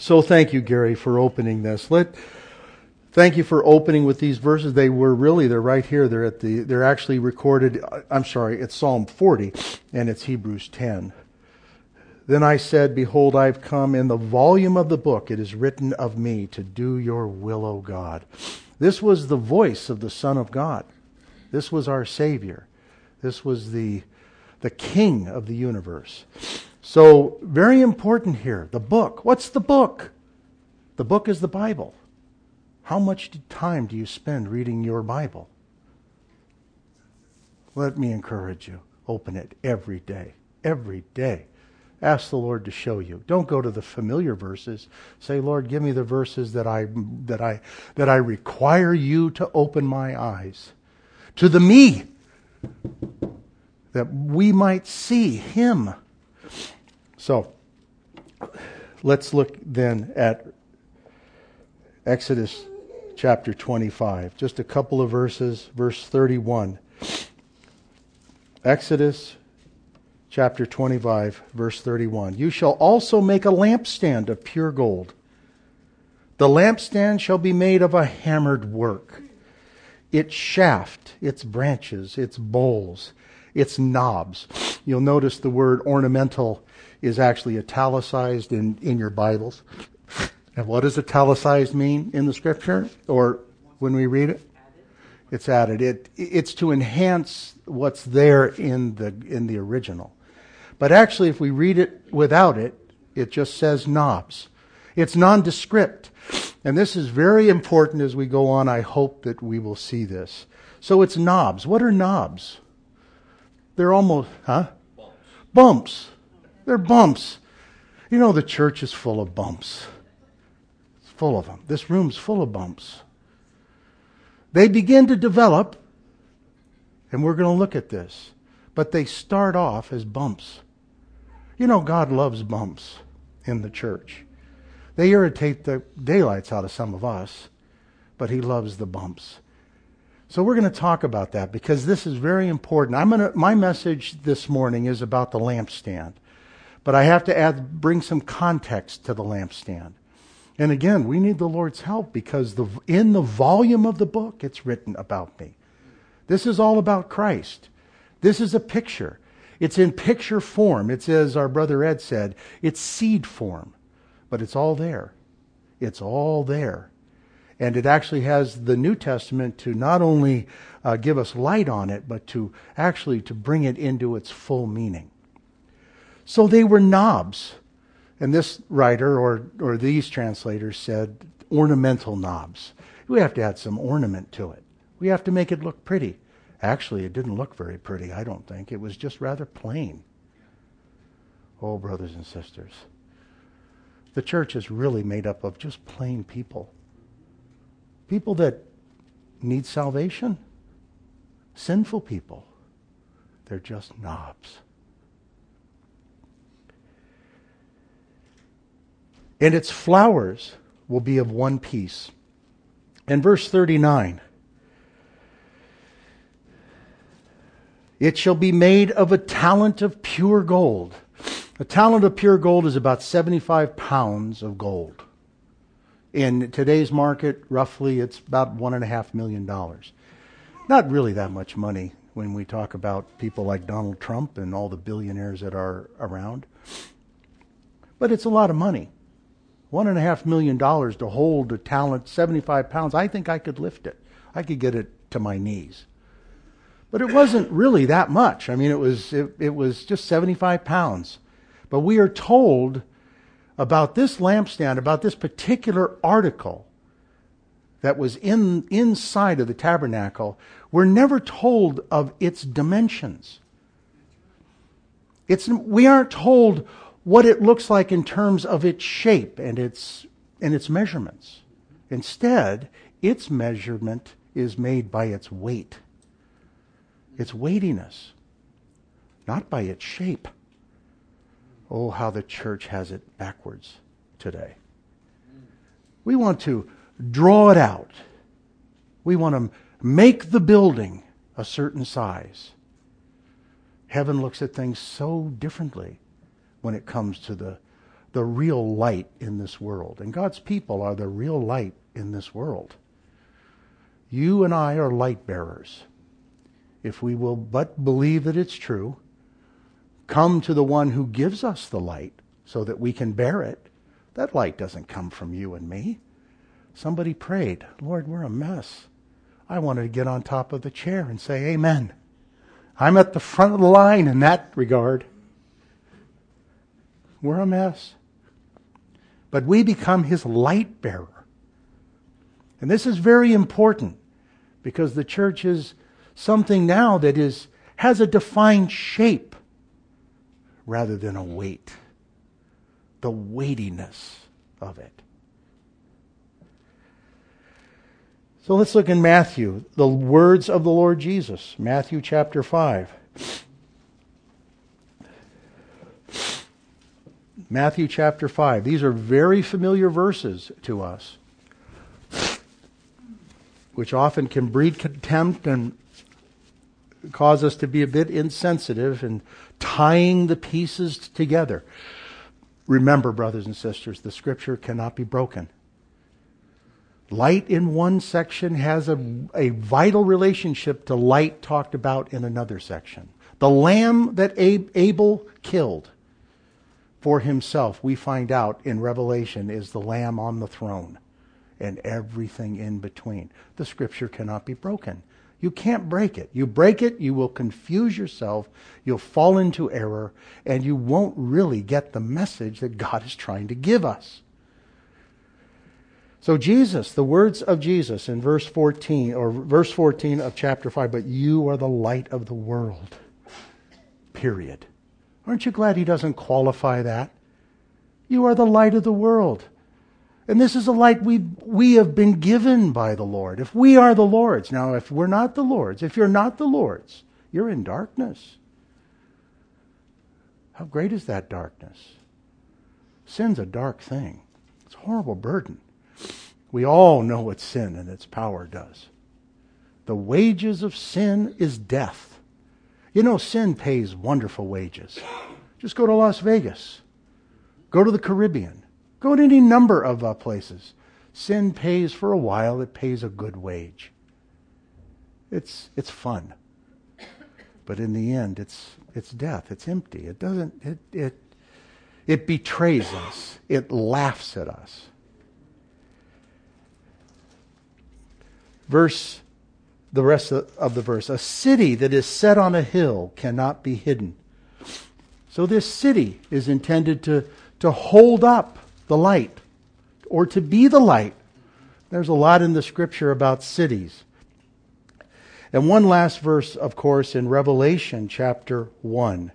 So thank you, Gary, for opening this. Thank you for opening with these verses. They're right here. They're actually recorded. It's Psalm 40 and it's Hebrews 10. Then I said, behold, I've come. In the volume of the book it is written of me to do your will, O God. This was the voice of the Son of God. This was our Savior. This was the King of the universe. So, very important here. The book. What's the book? The book is the Bible. How much time do you spend reading your Bible? Let me encourage you. Open it every day. Every day. Ask the Lord to show you. Don't go to the familiar verses. Say, Lord, give me the verses that I require you to open my eyes to the me, that we might see Him. So, let's look then at Exodus chapter 25. Just a couple of verses. Verse 31. Exodus chapter 25, verse 31. You shall also make a lampstand of pure gold. The lampstand shall be made of a hammered work. Its shaft, its branches, its bowls, its knobs. You'll notice the word ornamental is actually italicized in your Bibles. And what does italicized mean in the Scripture? Or when we read it? It's added. It's to enhance what's there in the original. But actually, if we read it without it, it just says knobs. It's nondescript. And this is very important as we go on. I hope that we will see this. So it's knobs. What are knobs? They're almost, Bumps. They're bumps. You know, the church is full of bumps. It's full of them. This room's full of bumps. They begin to develop, and we're going to look at this, but they start off as bumps. You know, God loves bumps in the church. They irritate the daylights out of some of us, but He loves the bumps. So we're going to talk about that because this is very important. My message this morning is about the lampstand, but I have to bring some context to the lampstand. And again, we need the Lord's help because in the volume of the book, it's written about me. This is all about Christ. This is a picture. It's in picture form. It's, as our brother Ed said, it's seed form. But it's all there. It's all there. And it actually has the New Testament to not only give us light on it, but to bring it into its full meaning. So they were knobs. And this writer, or these translators said, ornamental knobs. We have to add some ornament to it. We have to make it look pretty. Actually, it didn't look very pretty, I don't think. It was just rather plain. Oh, brothers and sisters. The church is really made up of just plain people. People that need salvation. Sinful people. They're just knobs. And its flowers will be of one piece. And verse 39. It shall be made of a talent of pure gold. A talent of pure gold is about 75 pounds of gold. In today's market, roughly, it's about $1.5 million. Not really that much money when we talk about people like Donald Trump and all the billionaires that are around. But it's a lot of money. $1.5 million to hold a talent, 75 pounds. I think I could lift it. I could get it to my knees. But it wasn't really that much. I mean, it was just 75 pounds. But we are told about this lampstand, about this particular article that was inside of the tabernacle. We're never told of its dimensions. We aren't told what it looks like in terms of its shape and its measurements. Instead, its measurement is made by its weight. Its weightiness, not by its shape. Oh, how the church has it backwards today. We want to draw it out. We want to make the building a certain size. Heaven looks at things so differently when it comes to the the real light in this world. And God's people are the real light in this world. You and I are light bearers. If we will but believe that it's true, come to the one who gives us the light so that we can bear it. That light doesn't come from you and me. Somebody prayed, Lord, we're a mess. I wanted to get on top of the chair and say, Amen. I'm at the front of the line in that regard. We're a mess. But we become his light bearer. And this is very important because the church is something now that has a defined shape rather than a weight. The weightiness of it. So let's look in Matthew, the words of the Lord Jesus. Matthew chapter 5. Matthew chapter 5. These are very familiar verses to us, which often can breed contempt and cause us to be a bit insensitive in tying the pieces together. Remember, brothers and sisters, the Scripture cannot be broken. Light in one section has a vital relationship to light talked about in another section. The lamb that Abel killed for himself, we find out in Revelation, is the lamb on the throne and everything in between. The Scripture cannot be broken. You can't break it. You break it, you will confuse yourself, you'll fall into error, and you won't really get the message that God is trying to give us. So Jesus, the words of Jesus in verse 14 of chapter 5, but you are the light of the world. Period. Aren't you glad he doesn't qualify that? You are the light of the world. And this is a light we have been given by the Lord. If we are the Lord's. Now, if we're not the Lord's, if you're not the Lord's, you're in darkness. How great is that darkness? Sin's a dark thing. It's a horrible burden. We all know what sin and its power does. The wages of sin is death. You know, sin pays wonderful wages. Just go to Las Vegas. Go to the Caribbean. Go to any number of places. Sin pays for a while. It pays a good wage. It's fun. But in the end, it's death. It's empty. It doesn't. It betrays us. It laughs at us. The rest of the verse. A city that is set on a hill cannot be hidden. So this city is intended to hold up the light, or to be the light. There's a lot in the Scripture about cities. And one last verse, of course, in Revelation chapter 1.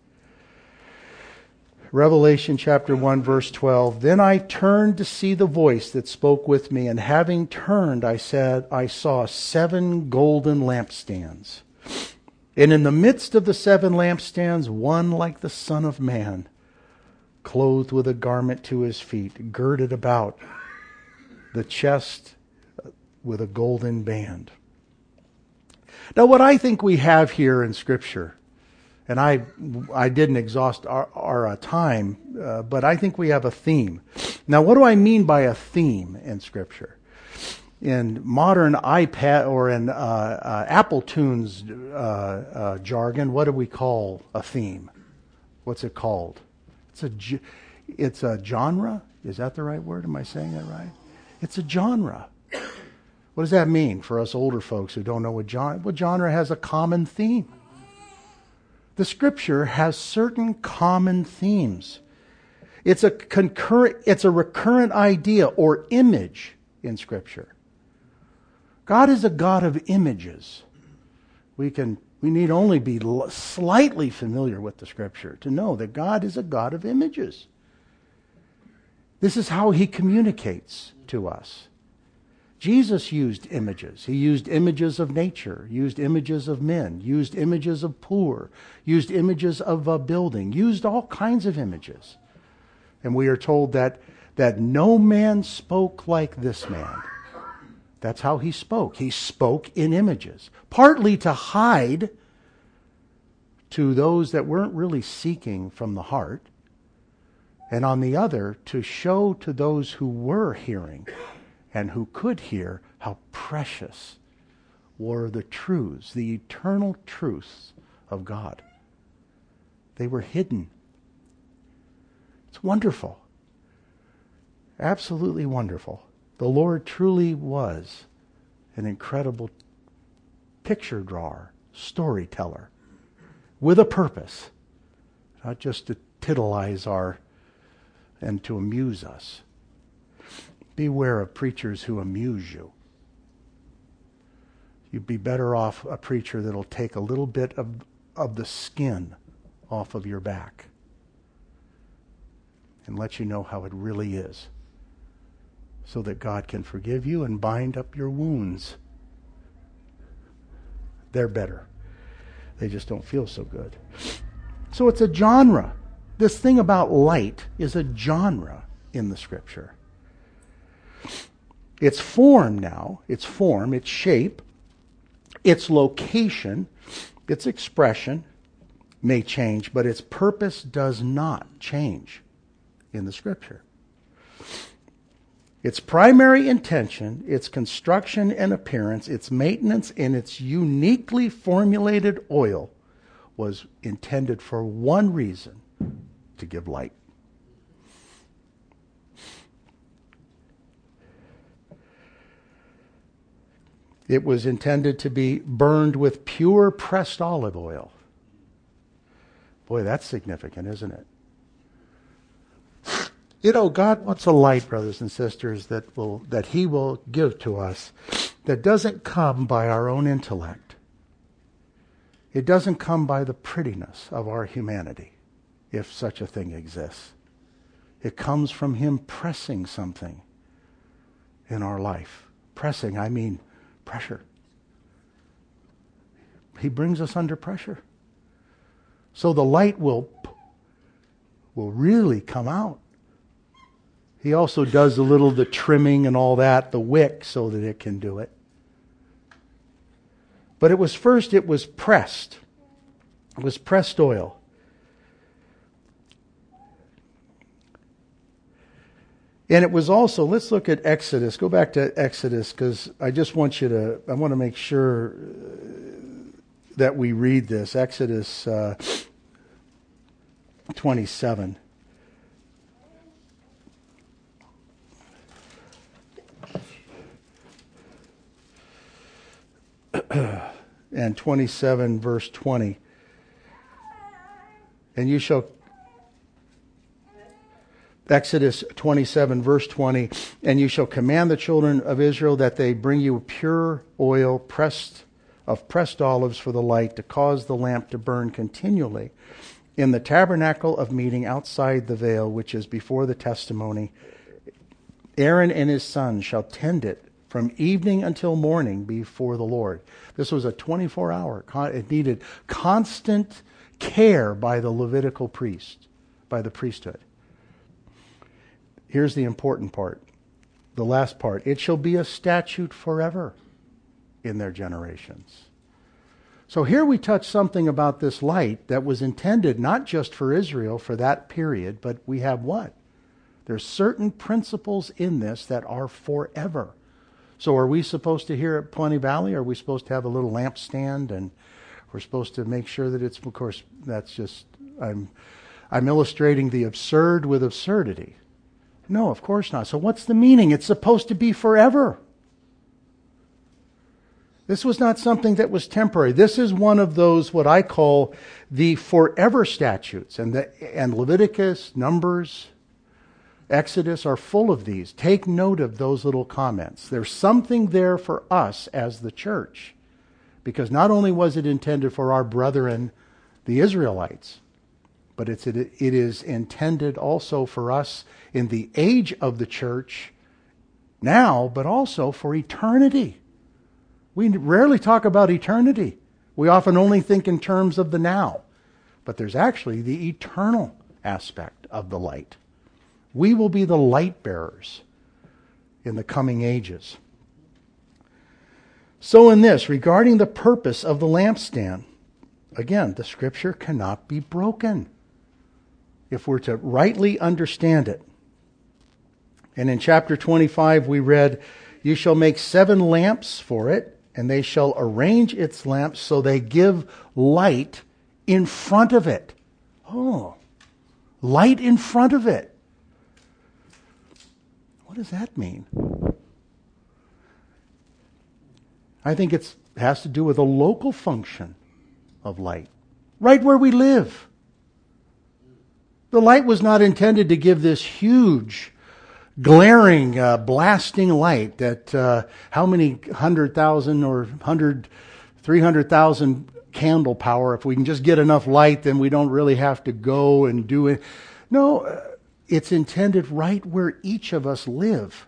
Revelation chapter 1, verse 12. Then I turned to see the voice that spoke with me, and having turned, I saw 7 golden lampstands. And in the midst of the 7 lampstands, one like the Son of Man, clothed with a garment to his feet, girded about the chest with a golden band. Now, what I think we have here in Scripture, and I didn't exhaust our time, but I think we have a theme. Now, what do I mean by a theme in Scripture? In modern iPad or in Apple Tunes jargon, what do we call a theme? What's it called? It's a genre. Is that the right word? Am I saying that right? It's a genre. What does that mean for us older folks who don't know what genre has a common theme? The Scripture has certain common themes. It's a recurrent idea or image in Scripture. God is a God of images. We need only be slightly familiar with the Scripture to know that God is a God of images. This is how he communicates to us. Jesus used images. He used images of nature, used images of men, used images of poor, used images of a building, used all kinds of images. And we are told that no man spoke like this man. That's how he spoke. He spoke in images, partly to hide to those that weren't really seeking from the heart, and on the other, to show to those who were hearing and who could hear how precious were the truths, the eternal truths of God. They were hidden. It's wonderful. Absolutely wonderful. The Lord truly was an incredible picture drawer, storyteller, with a purpose, not just to titilize and to amuse us. Beware of preachers who amuse you. You'd be better off a preacher that'll take a little bit of the skin off of your back and let you know how it really is, so that God can forgive you and bind up your wounds. They're better. They just don't feel so good. So it's a genre. This thing about light is a genre in the Scripture. Its form now, its form, its shape, its location, its expression may change, but its purpose does not change in the Scripture. Its primary intention, its construction and appearance, its maintenance, and its uniquely formulated oil was intended for one reason: to give light. It was intended to be burned with pure pressed olive oil. Boy, that's significant, isn't it? You know, God wants a light, brothers and sisters, that He will give to us that doesn't come by our own intellect. It doesn't come by the prettiness of our humanity, if such a thing exists. It comes from Him pressing something in our life. Pressing, I mean pressure. He brings us under pressure. So the light will really come out. He also does the trimming and all that, the wick, so that it can do it. But it was pressed. It was pressed oil. And it was also, let's look at Exodus. Go back to Exodus, because I want to make sure that we read this. Exodus 27. And 27 verse 20. And you shall, Exodus 27 verse 20, and you shall command the children of Israel that they bring you pure oil of pressed olives for the light, to cause the lamp to burn continually in the tabernacle of meeting outside the veil, which is before the testimony. Aaron and his sons shall tend it from evening until morning before the Lord. This was a 24-hour. It needed constant care by the Levitical priest, by the priesthood. Here's the important part, the last part. It shall be a statute forever in their generations. So here we touch something about this light that was intended not just for Israel for that period, but we have what? There's certain principles in this that are forever. So are we supposed to, here at Pawnee Valley, are we supposed to have a little lampstand, and we're supposed to make sure that it's, of course, that's just, I'm illustrating the absurd with absurdity. No, of course not. So what's the meaning? It's supposed to be forever. This was not something that was temporary. This is one of those, what I call the forever statutes. And Leviticus, Numbers, Exodus are full of these. Take note of those little comments. There's something there for us as the church. Because not only was it intended for our brethren, the Israelites, but it is intended also for us in the age of the church now, but also for eternity. We rarely talk about eternity. We often only think in terms of the now. But there's actually the eternal aspect of the light. We will be the light bearers in the coming ages. So in this, regarding the purpose of the lampstand, again, the Scripture cannot be broken. if we're to rightly understand it. And in chapter 25 we read, "You shall make 7 lamps for it, and they shall arrange its lamps so they give light in front of it." Oh, light in front of it. What does that mean? I think it has to do with a local function of light, right where we live. The light was not intended to give this huge, glaring, blasting light that how many 100,000 or 300,000 candle power. If we can just get enough light, then we don't really have to go and do it. No, it's intended right where each of us live.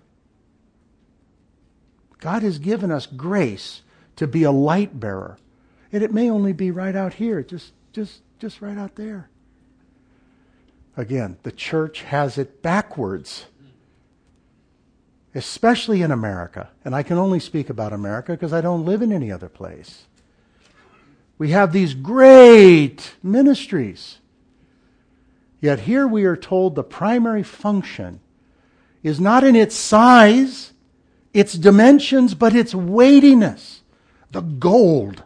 God has given us grace to be a light bearer. And it may only be right out here, just right out there. Again, the church has it backwards. Especially in America. And I can only speak about America because I don't live in any other place. We have these great ministries. Yet here we are told the primary function is not in its size, its dimensions, but its weightiness, the gold.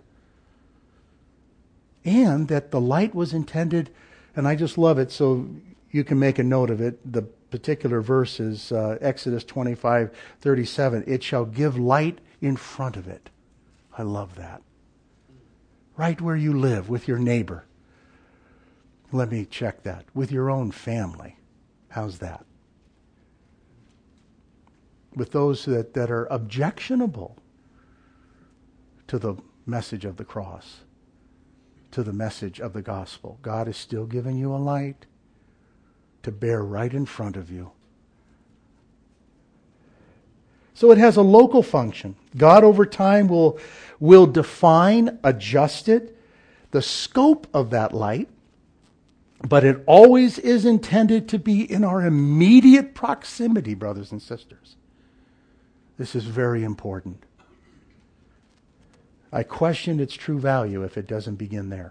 And that the light was intended, and I just love it, so you can make a note of it. The particular verse is Exodus 25:37. "It shall give light in front of it." I love that. Right where you live, with your neighbor. Let me check that. With your own family. How's that? With those that are objectionable to the message of the cross, to the message of the gospel. God is still giving you a light to bear right in front of you. So it has a local function. God over time will define, adjust it, the scope of that light, but it always is intended to be in our immediate proximity, brothers and sisters. This is very important. I question its true value if it doesn't begin there.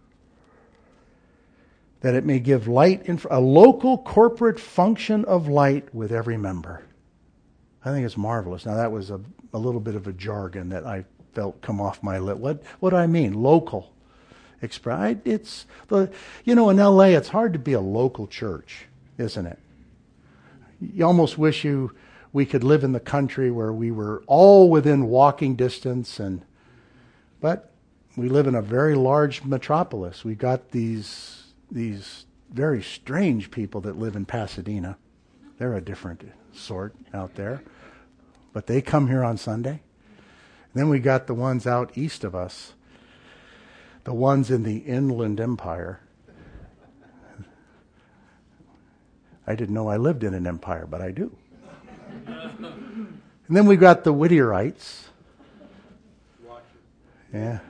That it may give light, a local corporate function of light with every member. I think it's marvelous. Now that was a little bit of a jargon that I felt come off my lip. What do I mean? Local. It's in LA it's hard to be a local church, isn't it? You almost wish we could live in the country where we were all within walking distance, but we live in a very large metropolis. We got these very strange people that live in Pasadena. They're a different sort out there. But they come here on Sunday. Then we got the ones out east of us. The ones in the Inland Empire. I didn't know I lived in an empire, but I do. And then we got the Whittierites. Yeah.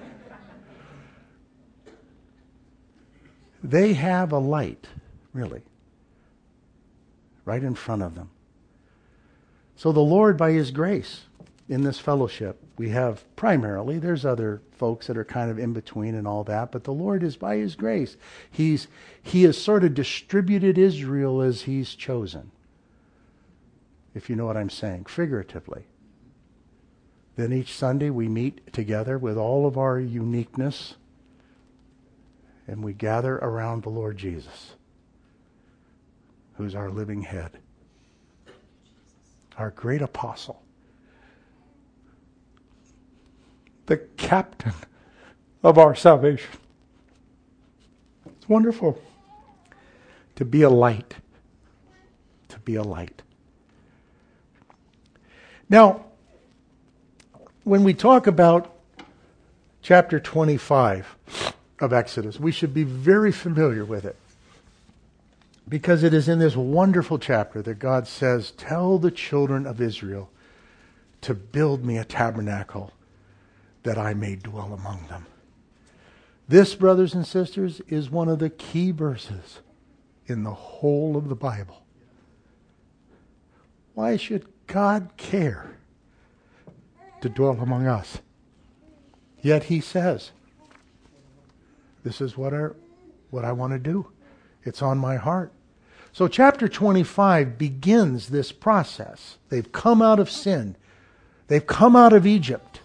They have a light, really, right in front of them. So the Lord, by His grace, in this fellowship, we have primarily, there's other folks that are kind of in between and all that, but the Lord is, by His grace, He has sort of distributed Israel as He's chosen. If you know what I'm saying, figuratively. Then each Sunday we meet together with all of our uniqueness, and we gather around the Lord Jesus, who's our living head, our great apostle, the captain of our salvation. It's wonderful to be a light. To be a light. Now, when we talk about chapter 25 of Exodus, we should be very familiar with it. Because it is in this wonderful chapter that God says, "Tell the children of Israel to build me a tabernacle that I may dwell among them." This, brothers and sisters, is one of the key verses in the whole of the Bible. Why should God care to dwell among us? Yet He says, this is what I want to do. It's on my heart. So chapter 25 begins this process. They've come out of sin. They've come out of Egypt.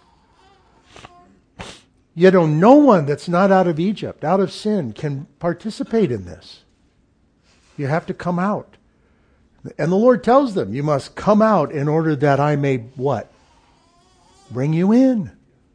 Yet no one that's not out of Egypt, out of sin, can participate in this. You have to come out. And the Lord tells them, you must come out in order that I may what? Bring you in.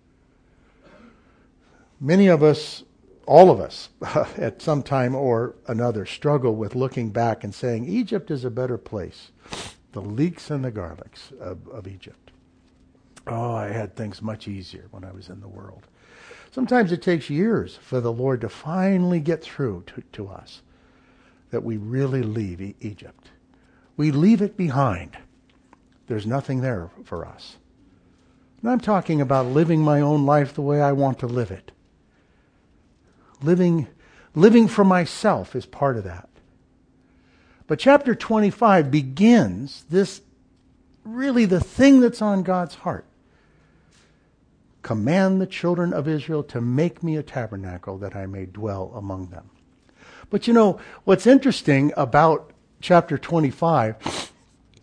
Many of us, all of us, at some time or another, struggle with looking back and saying, Egypt is a better place. The leeks and the garlics of Egypt. Oh, I had things much easier when I was in the world. Sometimes it takes years for the Lord to finally get through to us that we really leave Egypt. We leave it behind. There's nothing there for us. And I'm talking about living my own life the way I want to live it. Living for myself is part of that. But chapter 25 begins this, really the thing that's on God's heart. Command the children of Israel to make me a tabernacle that I may dwell among them. But you know, what's interesting about chapter 25,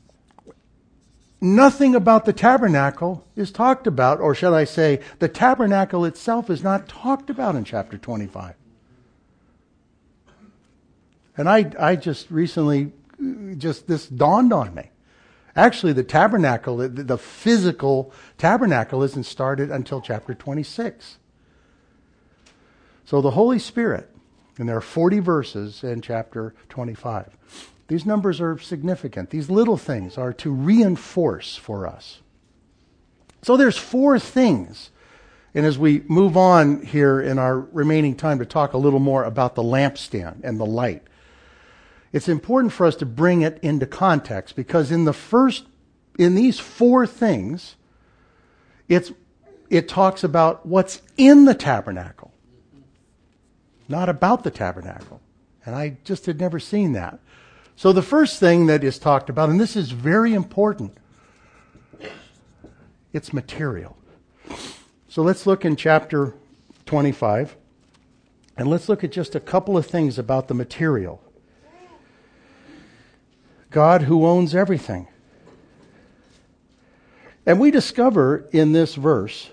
nothing about the tabernacle is talked about, or shall I say, the tabernacle itself is not talked about in chapter 25. And I just recently, this dawned on me. Actually, the tabernacle, the physical tabernacle isn't started until chapter 26. So the Holy Spirit, and there are 40 verses in chapter 25. These numbers are significant. These little things are to reinforce for us. So there's 4 things. And as we move on here in our remaining time to talk a little more about the lampstand and the light, it's important for us to bring it into context, because in these 4 things, it talks about what's in the tabernacle, not about the tabernacle. And I just had never seen that. So the first thing that is talked about, and this is very important, it's material. So let's look in chapter 25, and let's look at just a couple of things about the material. God who owns everything. And we discover in this verse,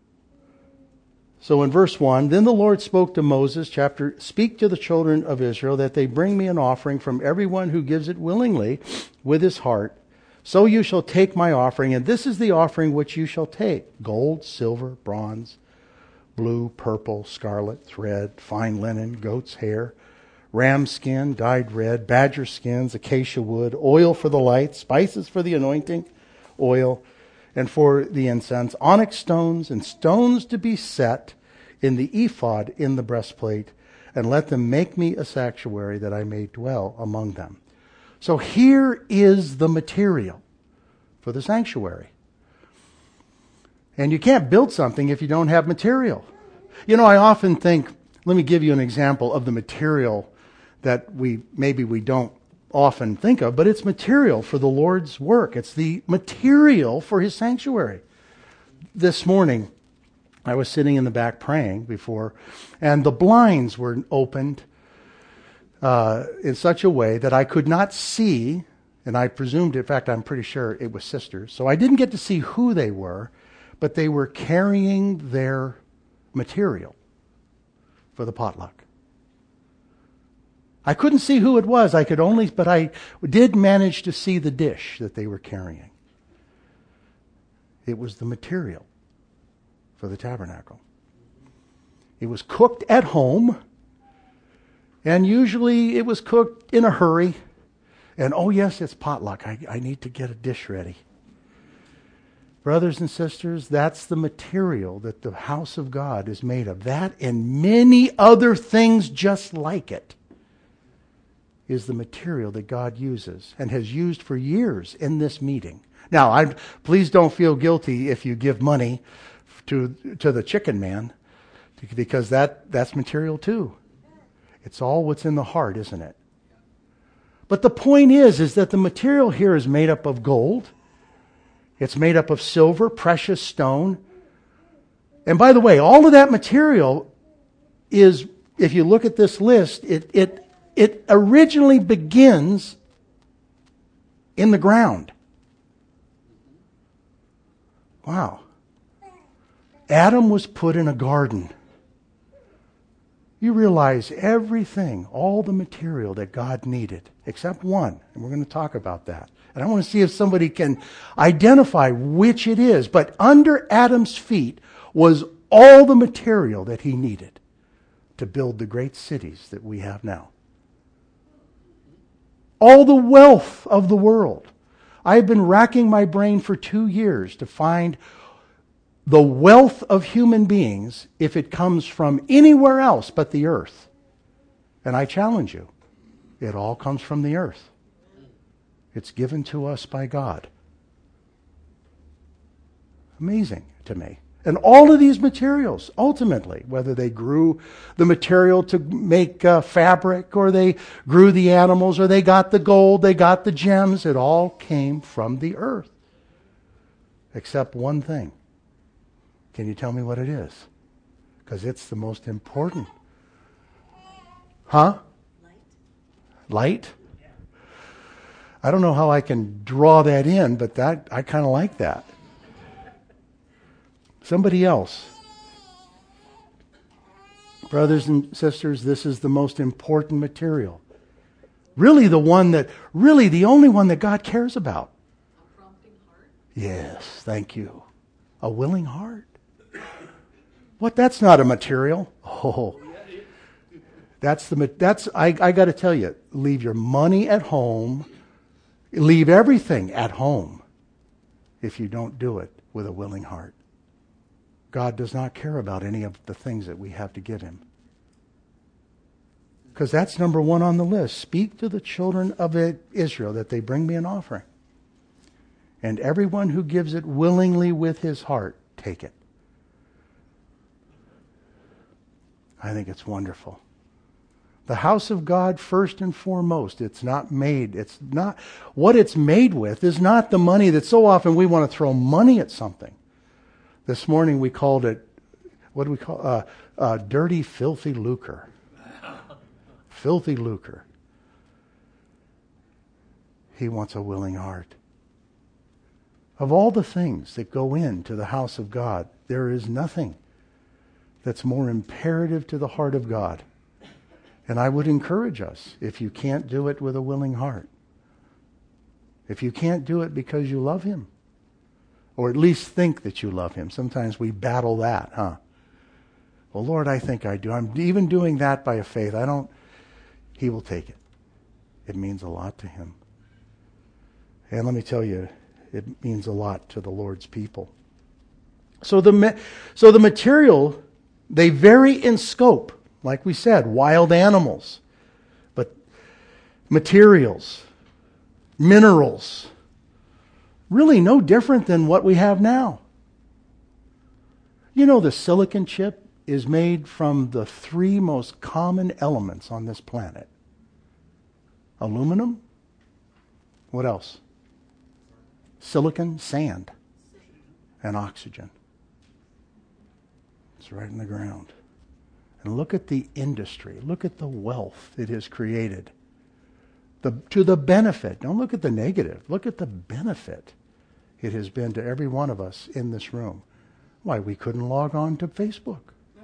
so in verse 1, then the Lord spoke to Moses, speak to the children of Israel that they bring me an offering from everyone who gives it willingly with his heart. So you shall take my offering, and this is the offering which you shall take: gold, silver, bronze, blue, purple, scarlet, thread, fine linen, goat's hair, ram skin, dyed red, badger skins, acacia wood, oil for the light, spices for the anointing, oil, and for the incense, onyx stones, and stones to be set in the ephod in the breastplate, and let them make me a sanctuary that I may dwell among them. So here is the material for the sanctuary. And you can't build something if you don't have material. You know, I often think, let me give you an example of the material that we don't often think of, but it's material for the Lord's work. It's the material for his sanctuary. This morning, I was sitting in the back praying before, and the blinds were opened in such a way that I could not see, and I presumed, in fact, I'm pretty sure it was sisters, so I didn't get to see who they were, but they were carrying their material for the potluck. I couldn't see who it was. But I did manage to see the dish that they were carrying. It was the material for the tabernacle. It was cooked at home, and usually it was cooked in a hurry. And oh yes, it's potluck. I need to get a dish ready. Brothers and sisters, that's the material that the house of God is made of. That and many other things just like it is the material that God uses and has used for years in this meeting. Now, please don't feel guilty if you give money to the chicken man, because that's material too. It's all what's in the heart, isn't it? But the point is that the material here is made up of gold. It's made up of silver, precious stone. And by the way, all of that material is, if you look at this list, it originally begins in the ground. Wow. Adam was put in a garden. You realize everything, all the material that God needed, except one. And we're going to talk about that. And I want to see if somebody can identify which it is. But under Adam's feet was all the material that he needed to build the great cities that we have now. All the wealth of the world. I have been racking my brain for 2 years to find the wealth of human beings if it comes from anywhere else but the earth. And I challenge you, it all comes from the earth. It's given to us by God. Amazing to me. And all of these materials, ultimately, whether they grew the material to make fabric, or they grew the animals, or they got the gold, they got the gems, it all came from the earth. Except one thing. Can you tell me what it is? Because it's the most important. Huh? Light? I don't know how I can draw that in, but that I kind of like that. Somebody else. Brothers and sisters, this is the most important material. Really the only one that God cares about. A prompting heart? Yes, thank you. A willing heart. What? That's not a material. Oh. I got to tell you, leave your money at home. Leave everything at home if you don't do it with a willing heart. God does not care about any of the things that we have to give him. Because that's number one on the list. Speak to the children of Israel that they bring me an offering. And everyone who gives it willingly with his heart, take it. I think it's wonderful. The house of God, first and foremost, what it's made with is not the money that so often we want to throw money at something. This morning we called it, what do we call dirty, filthy lucre. Filthy lucre. He wants a willing heart. Of all the things that go into the house of God, there is nothing that's more imperative to the heart of God. And I would encourage us, if you can't do it with a willing heart, if you can't do it because you love him, or at least think that you love him. Sometimes we battle that, huh? Well, Lord, I think I do. I'm even doing that by a faith. He will take it. It means a lot to him. And let me tell you, it means a lot to the Lord's people. So the material, they vary in scope. Like we said, wild animals. But materials, minerals, really no different than what we have now. You know, the silicon chip is made from the 3 most common elements on this planet. Aluminum. What else? Silicon, sand, and oxygen. It's right in the ground. And look at the industry. Look at the wealth it has created. To the benefit. Don't look at the negative. Look at the benefit it has been to every one of us in this room. Why, we couldn't log on to Facebook.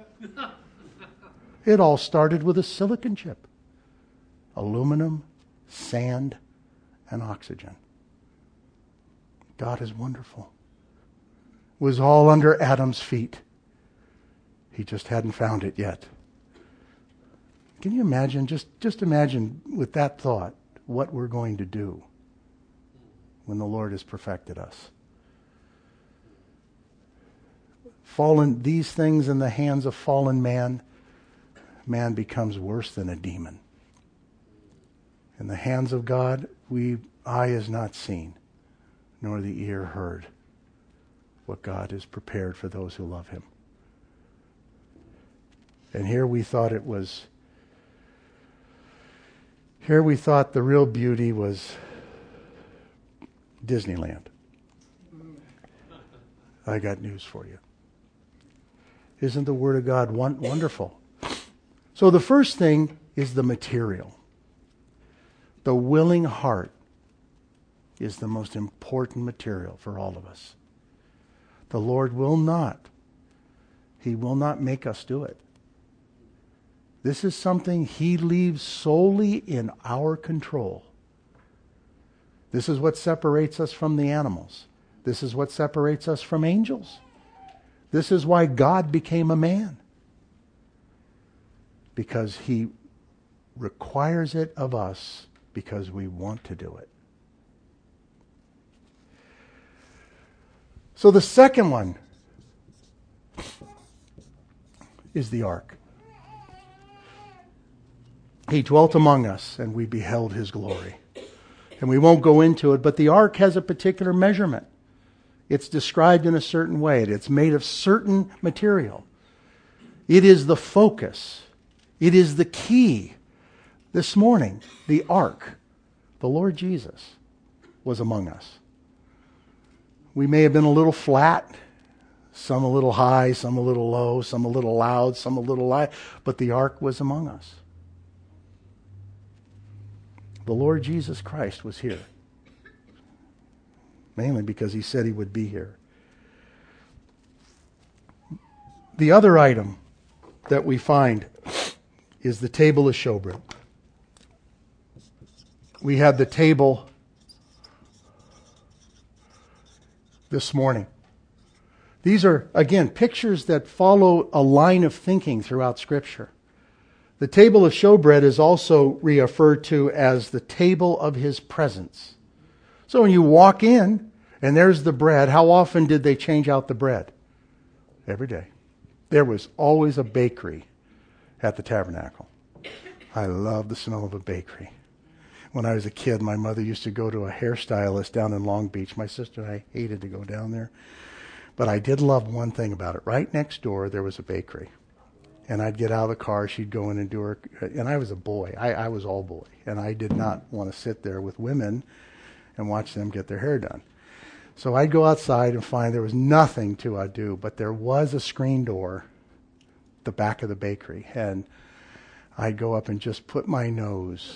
It all started with a silicon chip. Aluminum, sand, and oxygen. God is wonderful. It was all under Adam's feet. He just hadn't found it yet. Can you imagine, just imagine with that thought, what we're going to do when the Lord has perfected us. These things in the hands of fallen man becomes worse than a demon. In the hands of God, eye has not seen, nor the ear heard what God has prepared for those who love him. And here we thought the real beauty was Disneyland. I got news for you. Isn't the Word of God wonderful? So the first thing is the material. The willing heart is the most important material for all of us. The Lord will not. He will not make us do it. This is something He leaves solely in our control. This is what separates us from the animals. This is what separates us from angels. This is why God became a man. Because He requires it of us because we want to do it. So the second one is the ark. He dwelt among us, and we beheld His glory. And we won't go into it, but the ark has a particular measurement. It's described in a certain way. It's made of certain material. It is the focus. It is the key. This morning, the ark, the Lord Jesus, was among us. We may have been a little flat, some a little high, some a little low, some a little loud, some a little light, but the ark was among us. The Lord Jesus Christ was here. Mainly because He said He would be here. The other item that we find is the table of showbread. We had the table this morning. These are, again, pictures that follow a line of thinking throughout Scripture. The table of showbread is also referred to as the table of His presence. So when you walk in and there's the bread, how often did they change out the bread? Every day. There was always a bakery at the tabernacle. I love the smell of a bakery. When I was a kid, my mother used to go to a hairstylist down in Long Beach. My sister and I hated to go down there. But I did love one thing about it. Right next door, there was a bakery. And I'd get out of the car, she'd go in and do her... And I was a boy. I was all boy. And I did not want to sit there with women and watch them get their hair done. So I'd go outside and find there was nothing to do, but there was a screen door, the back of the bakery. And I'd go up and just put my nose...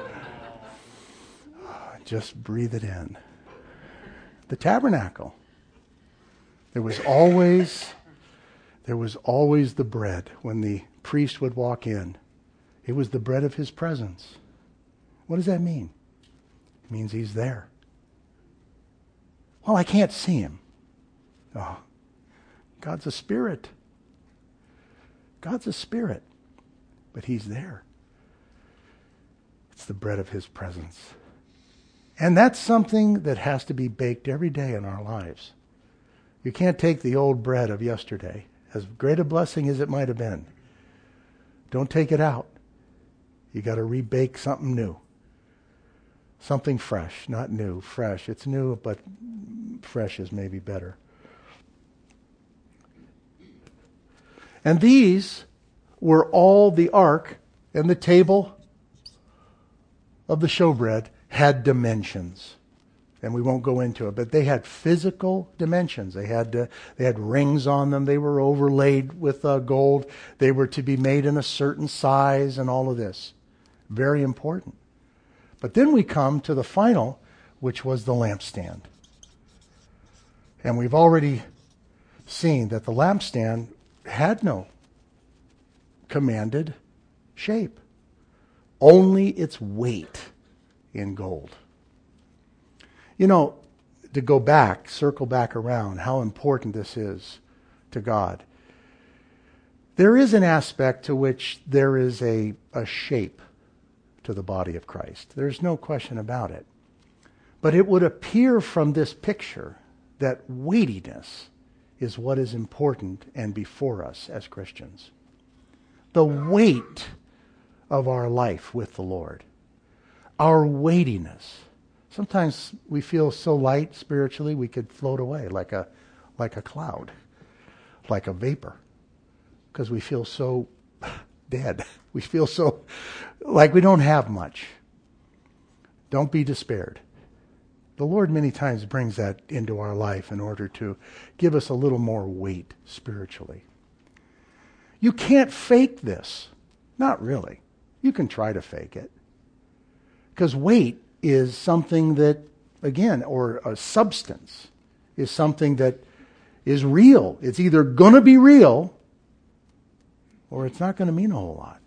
just breathe it in. The tabernacle. There was always the bread when the priest would walk in. It was the bread of His presence. What does that mean? It means He's there. Well, I can't see Him. Oh, God's a spirit. God's a spirit. But He's there. It's the bread of His presence. And that's something that has to be baked every day in our lives. You can't take the old bread of yesterday, as great a blessing as it might have been. Don't take it out. You got to rebake something new. Something fresh, not new, fresh. It's new, but fresh is maybe better. And these were all the ark and the table of the showbread had dimensions. And we won't go into it, but they had physical dimensions. They had rings on them. They were overlaid with gold. They were to be made in a certain size and all of this. Very important. But then we come to the final, which was the lampstand. And we've already seen that the lampstand had no commanded shape. Only its weight in gold. You know, to go back, circle back around, how important this is to God. There is an aspect to which there is a shape to the body of Christ. There's no question about it. But it would appear from this picture that weightiness is what is important and before us as Christians. The weight of our life with the Lord. Our weightiness. Sometimes we feel so light spiritually we could float away like a cloud, like a vapor, because we feel so dead. We feel so like we don't have much. Don't be despaired. The Lord many times brings that into our life in order to give us a little more weight spiritually. You can't fake this. Not really. You can try to fake it. Because weight is something that, again, or a substance, is something that is real. It's either going to be real or it's not going to mean a whole lot.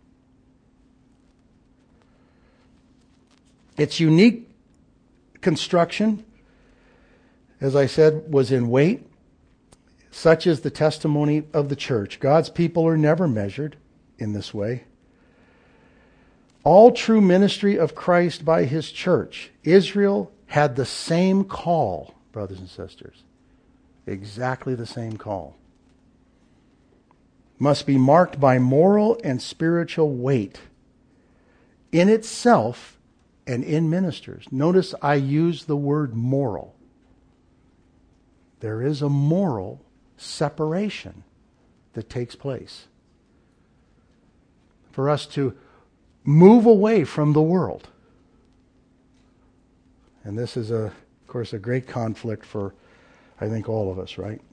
Its unique construction, as I said, was in weight. Such is the testimony of the church. God's people are never measured in this way. All true ministry of Christ by His church. Israel had the same call, brothers and sisters. Exactly the same call. Must be marked by moral and spiritual weight in itself and in ministers. Notice I use the word moral. There is a moral separation that takes place. For us to move away from the world. And this is, of course, a great conflict for, I think, all of us, right?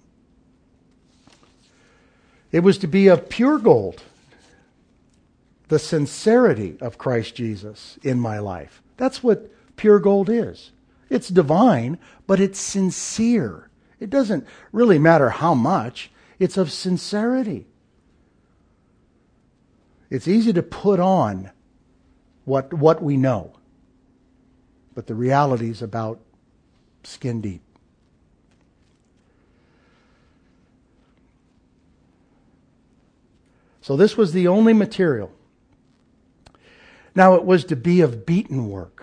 It was to be of pure gold, the sincerity of Christ Jesus in my life. That's what pure gold is. It's divine, but it's sincere. It doesn't really matter how much. It's of sincerity. It's easy to put on what we know. But the reality is about skin deep. So this was the only material. Now it was to be of beaten work.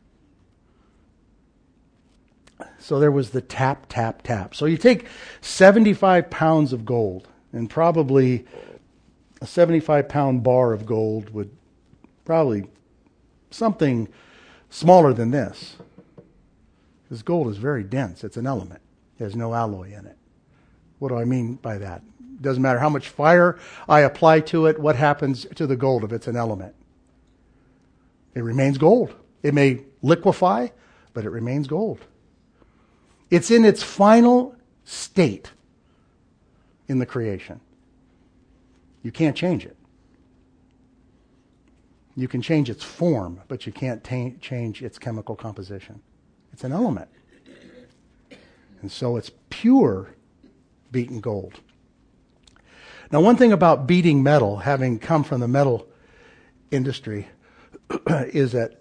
So there was the tap, tap, tap. So you take 75 pounds of gold, and probably a 75-pound bar of gold would probably something smaller than this. Because gold is very dense. It's an element. It has no alloy in it. What do I mean by that? It doesn't matter how much fire I apply to it. What happens to the gold if it's an element? It remains gold. It may liquefy, but it remains gold. It's in its final state in the creation. You can't change it. You can change its form, but you can't change its chemical composition. It's an element. And so it's pure beaten gold. Now, one thing about beating metal, having come from the metal industry, is that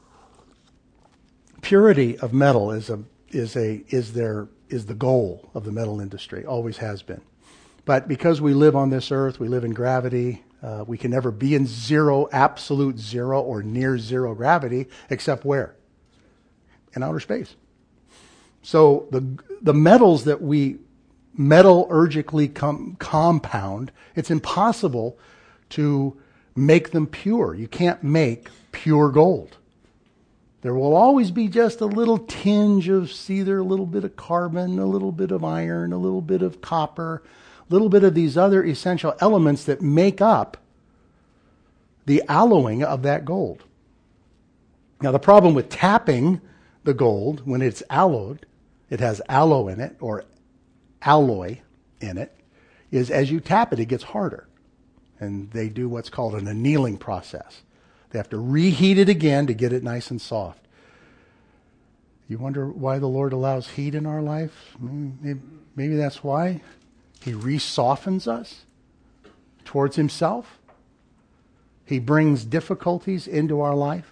purity of metal is the goal of the metal industry. Always has been. But because we live on this earth, we live in gravity. We can never be in zero, absolute zero, or near zero gravity, except where? In outer space. So the metals that we metallurgically compound, it's impossible to make them pure. You can't make pure gold. There will always be just a little tinge of either a little bit of carbon, a little bit of iron, a little bit of copper, a little bit of these other essential elements that make up the alloying of that gold. Now, the problem with tapping the gold when it's alloyed, it has alloy in it, or alloy in it, is as you tap it, it gets harder. And they do what's called an annealing process. They have to reheat it again to get it nice and soft. You wonder why the Lord allows heat in our life? Maybe that's why. He re-softens us towards Himself. He brings difficulties into our life.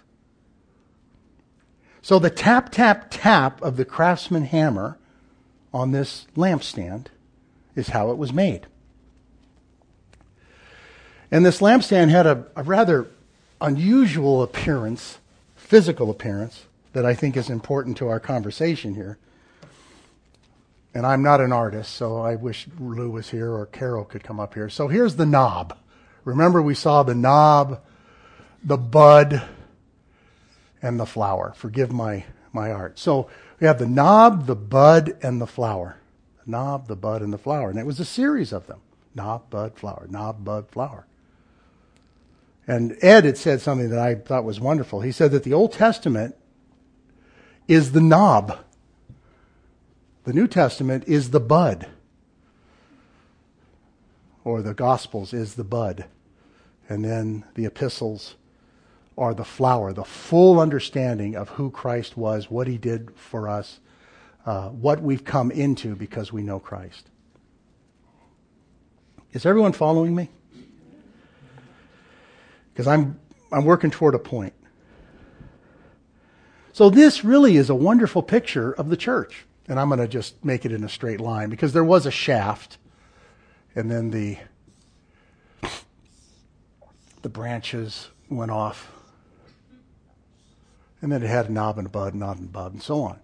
So the tap, tap, tap of the craftsman hammer on this lampstand is how it was made. And this lampstand had a rather unusual appearance, physical appearance, that I think is important to our conversation here. And I'm not an artist, so I wish Lou was here or Carol could come up here. So here's the knob. Remember we saw the knob, the bud, and the flower. Forgive my art. So we have the knob, the bud, and the flower. The knob, the bud, and the flower. And it was a series of them. Knob, bud, flower. Knob, bud, flower. And Ed had said something that I thought was wonderful. He said that the Old Testament is the knob. The New Testament is the bud. Or the Gospels is the bud. And then the epistles are the flower, the full understanding of who Christ was, what he did for us, what we've come into because we know Christ. Is everyone following me? Because I'm working toward a point. So this really is a wonderful picture of the church. And I'm going to just make it in a straight line because there was a shaft and then the branches went off. And then it had a knob and a bud, and so on.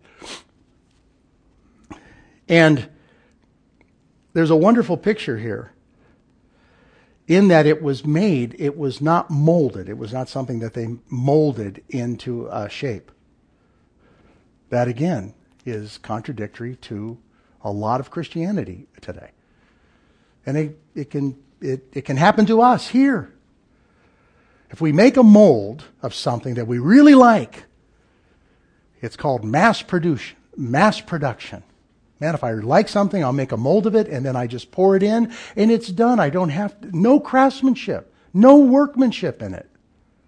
And there's a wonderful picture here in that it was made, it was not molded. It was not something that they molded into a shape. That again is contradictory to a lot of Christianity today. And it can happen to us here. If we make a mold of something that we really like, it's called mass production. Man, if I like something, I'll make a mold of it, and then I just pour it in, and it's done. I don't have to, no craftsmanship, no workmanship in it.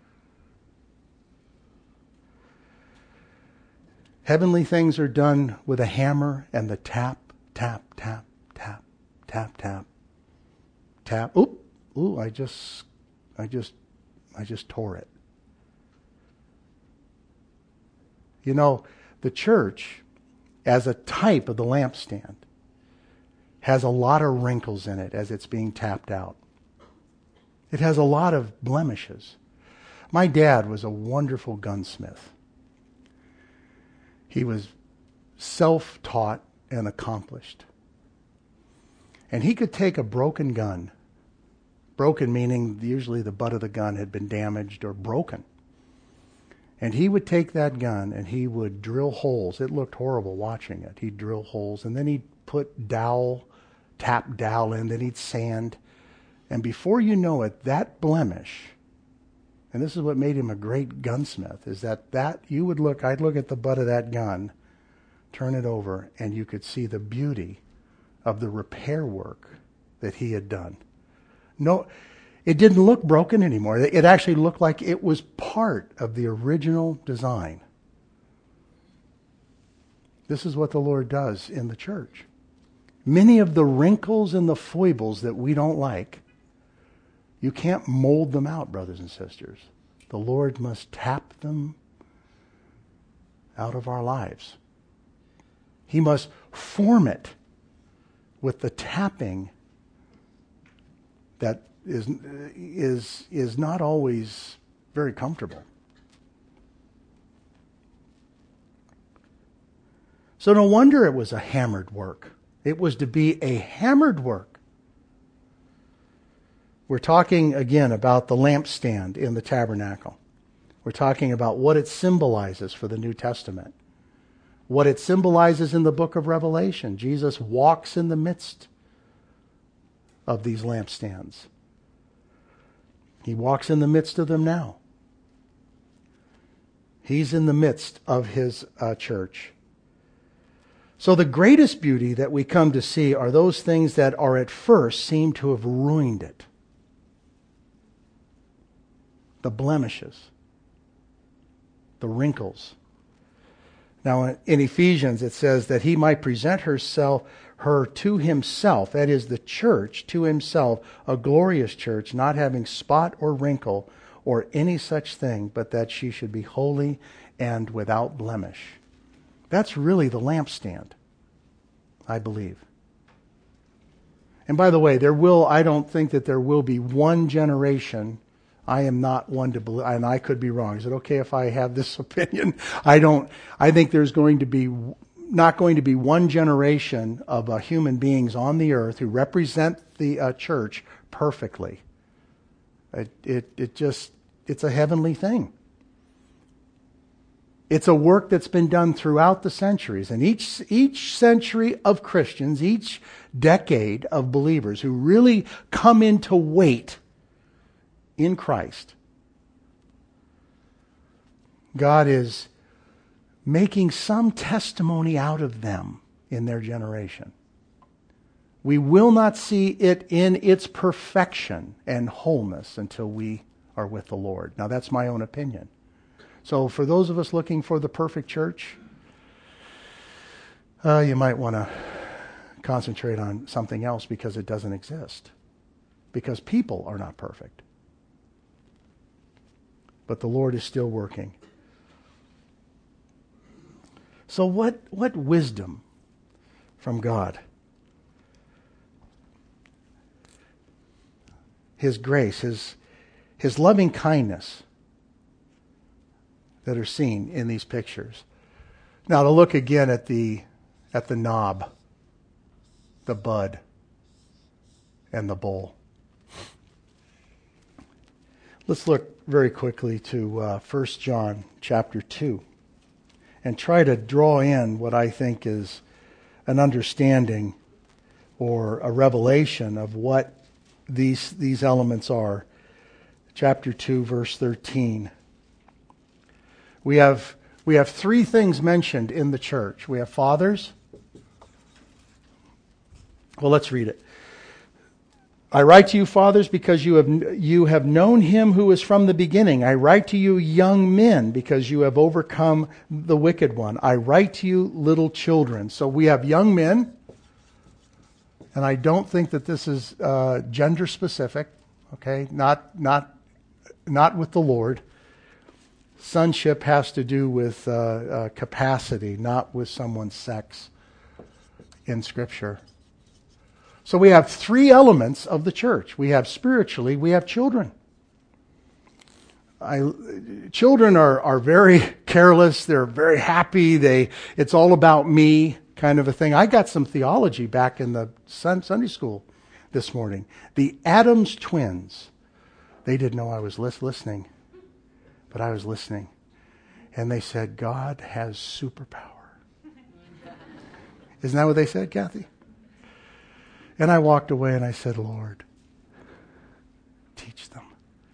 Heavenly things are done with a hammer and the tap, tap, tap, tap, tap, tap, tap. Ooh, I just tore it. You know, the church, as a type of the lampstand, has a lot of wrinkles in it as it's being tapped out. It has a lot of blemishes. My dad was a wonderful gunsmith. He was self-taught and accomplished. And he could take a broken gun, broken meaning usually the butt of the gun had been damaged or broken. And he would take that gun and he would drill holes. It looked horrible watching it. He'd drill holes and then he'd put dowel, tap dowel in, then he'd sand. And before you know it, that blemish, and this is what made him a great gunsmith, is that you would look, I'd look at the butt of that gun, turn it over, and you could see the beauty of the repair work that he had done. No, it didn't look broken anymore. It actually looked like it was part of the original design. This is what the Lord does in the church. Many of the wrinkles and the foibles that we don't like, you can't mold them out, brothers and sisters. The Lord must tap them out of our lives. He must form it with the tapping that is not always very comfortable. So no wonder it was a hammered work. It was to be a hammered work. We're talking again about the lampstand in the tabernacle. We're talking about what it symbolizes for the New Testament. What it symbolizes in the book of Revelation. Jesus walks in the midst of these lampstands. He walks in the midst of them now. He's in the midst of his church. So the greatest beauty that we come to see are those things that are at first seem to have ruined it. The blemishes. The wrinkles. Now in Ephesians it says that he might present her to himself, that is the church, to himself, a glorious church, not having spot or wrinkle or any such thing, but that she should be holy and without blemish. That's really the lampstand, I believe. And by the way, I don't think that there will be one generation. I am not one to believe, and I could be wrong. Is it okay if I have this opinion? I think there's not going to be one generation of human beings on the earth who represent the church perfectly. It's a heavenly thing. It's a work that's been done throughout the centuries. And each century of Christians, each decade of believers who really come into weight in Christ, God is making some testimony out of them in their generation. We will not see it in its perfection and wholeness until we are with the Lord. Now, that's my own opinion. So for those of us looking for the perfect church, you might want to concentrate on something else because it doesn't exist. Because people are not perfect. But the Lord is still working. So what wisdom from God? His grace, His loving kindness that are seen in these pictures. Now to look again at the knob, the bud, and the bowl. Let's look very quickly to 1 John chapter 2 and try to draw in what I think is an understanding or a revelation of what these elements are. Chapter 2, verse 13. We have three things mentioned in the church. We have fathers. Well, let's read it. I write to you, fathers, because you have known him who is from the beginning. I write to you, young men, because you have overcome the wicked one. I write to you, little children. So we have young men, and I don't think that this is gender specific. Okay, not with the Lord. Sonship has to do with capacity, not with someone's sex in Scripture. So we have three elements of the church. We have spiritually, we have children. Children are very careless. They're very happy. It's all about me kind of a thing. I got some theology back in the Sunday school this morning. The Addams twins. They didn't know I was listening, but I was listening. And they said, God has superpower. Isn't that what they said, Kathy? And I walked away and I said, Lord, teach them.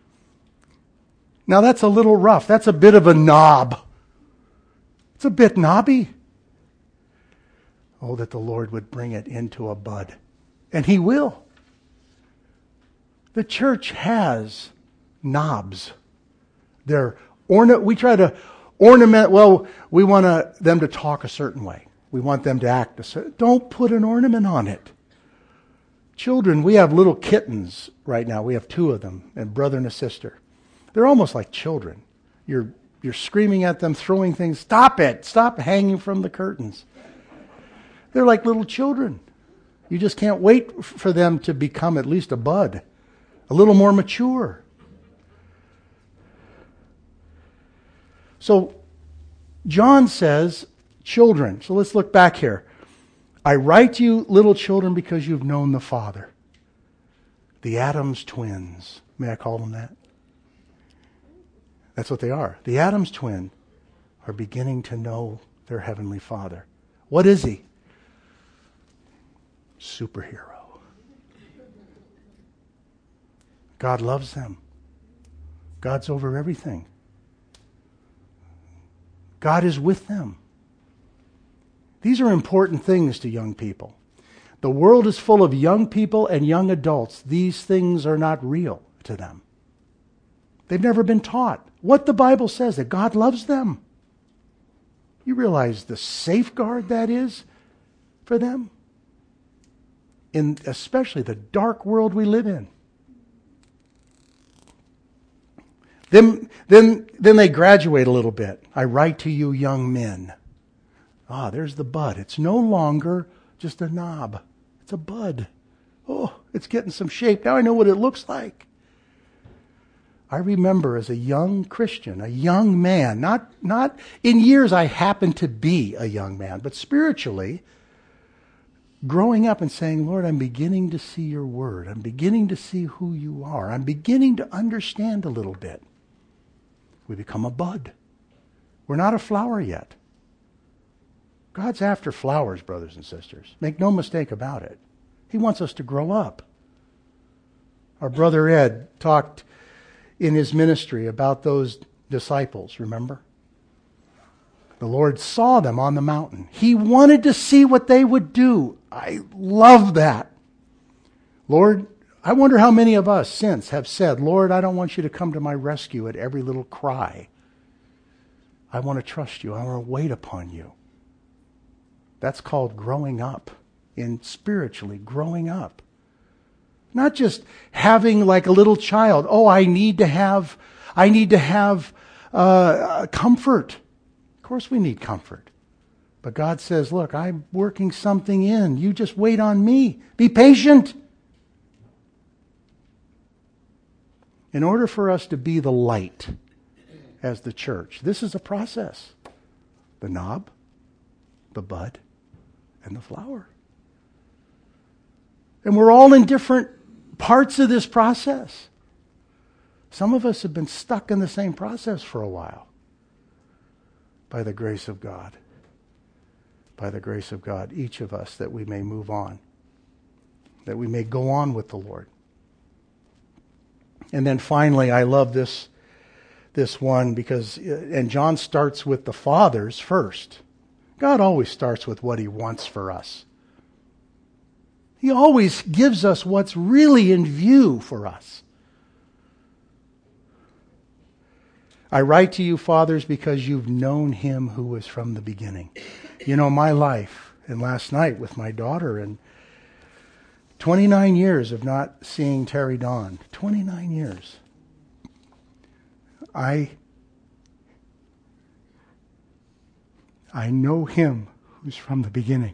Now that's a little rough. That's a bit of a knob. It's a bit knobby. Oh, that the Lord would bring it into a bud. And He will. The church has knobs. We try to ornament, we want them to talk a certain way. We want them to act a certain way. Don't put an ornament on it. Children, we have little kittens right now. We have two of them, a brother and a sister. They're almost like children. You're screaming at them, throwing things. Stop it! Stop hanging from the curtains. They're like little children. You just can't wait for them to become at least a bud, a little more mature. So John says, children. So let's look back here. I write to you, little children, because you've known the Father. The Addams twins. May I call them that? That's what they are. The Addams twins are beginning to know their Heavenly Father. What is He? Superhero. God loves them. God's over everything. God is with them. These are important things to young people. The world is full of young people and young adults. These things are not real to them. They've never been taught what the Bible says, that God loves them. You realize the safeguard that is for them? In especially the dark world we live in. Then they graduate a little bit. I write to you, young men. There's the bud. It's no longer just a knob. It's a bud. Oh, it's getting some shape. Now I know what it looks like. I remember as a young Christian, a young man, not in years I happened to be a young man, but spiritually, growing up and saying, Lord, I'm beginning to see your word. I'm beginning to see who you are. I'm beginning to understand a little bit. We become a bud. We're not a flower yet. God's after flowers, brothers and sisters. Make no mistake about it. He wants us to grow up. Our brother Ed talked in his ministry about those disciples, remember? The Lord saw them on the mountain. He wanted to see what they would do. I love that. Lord, I wonder how many of us since have said, Lord, I don't want you to come to my rescue at every little cry. I want to trust you. I want to wait upon you. That's called growing up, in spiritually growing up. Not just having like a little child. Oh, I need to have comfort. Of course we need comfort. But God says, look, I'm working something in. You just wait on me. Be patient. In order for us to be the light as the church, this is a process. The knob, the bud, and the flower. And we're all in different parts of this process. Some of us have been stuck in the same process for a while. By the grace of God. By the grace of God, each of us, that we may move on. That we may go on with the Lord. And then finally, I love this one because, and John starts with the fathers first. God always starts with what He wants for us. He always gives us what's really in view for us. I write to you, fathers, because you've known Him who was from the beginning. You know, my life, and last night with my daughter, and 29 years of not seeing Terry Dawn. 29 years. I know Him who's from the beginning.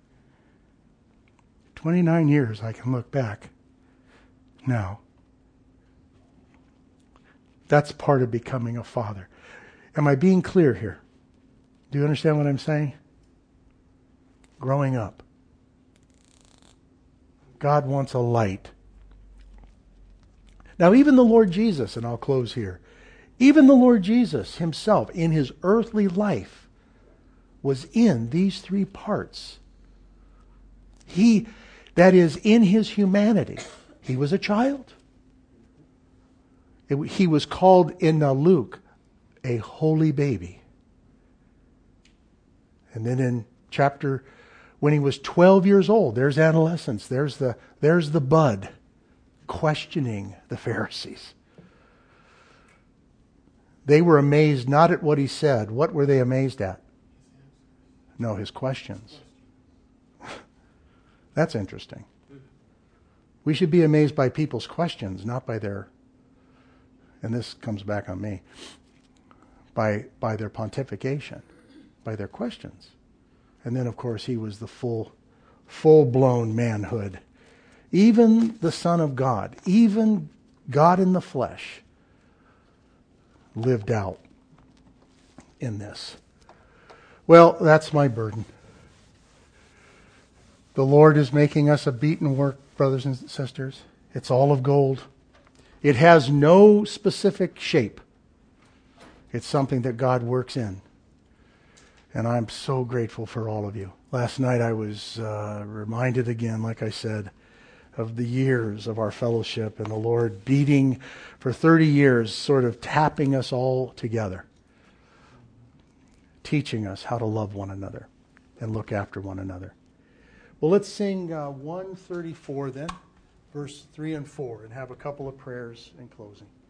29 years I can look back now. That's part of becoming a father. Am I being clear here? Do you understand what I'm saying? Growing up. God wants a light. Now even the Lord Jesus, and I'll close here, even the Lord Jesus Himself in His earthly life was in these three parts. That is, in His humanity, He was a child. He was called in Luke a holy baby. And then in chapter, when He was 12 years old, there's adolescence, there's the bud questioning the Pharisees. They were amazed not at what He said. What were they amazed at? No, His questions. That's interesting. We should be amazed by people's questions, not by their, and this comes back on me, by their pontification, by their questions. And then, of course, He was the full-blown manhood. Even the Son of God, even God in the flesh, lived out in this. Well, that's my burden. The Lord is making us a beaten work, brothers and sisters. It's all of gold. It has no specific shape. It's something that God works in. And I'm so grateful for all of you. Last night I was reminded again, like I said, of the years of our fellowship and the Lord beating for 30 years, sort of tapping us all together, teaching us how to love one another and look after one another. Well, let's sing 134 then, verse 3 and 4, and have a couple of prayers in closing.